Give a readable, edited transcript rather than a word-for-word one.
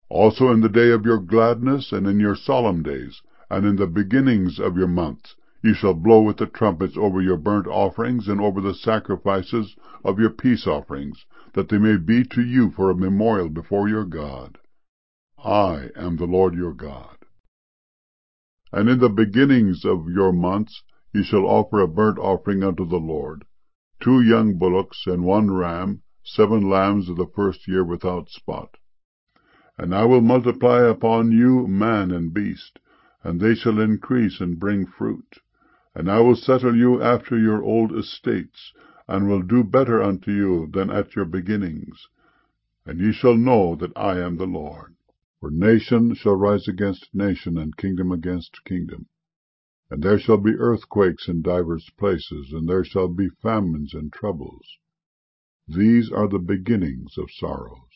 Also in the day of your gladness, and in your solemn days, and in the beginnings of your months, ye shall blow with the trumpets over your burnt offerings, and over the sacrifices of your peace offerings, that they may be to you for a memorial before your God. I am the Lord your God. And in the beginnings of your months ye shall offer a burnt offering unto the Lord, 2 young bullocks, and 1 ram, 7 lambs of the first year without spot. And I will multiply upon you man and beast, and they shall increase and bring fruit. And I will settle you after your old estates, and will do better unto you than at your beginnings. And ye shall know that I am the Lord. For nation shall rise against nation, and kingdom against kingdom. And there shall be earthquakes in divers places, and there shall be famines and troubles. These are the beginnings of sorrows.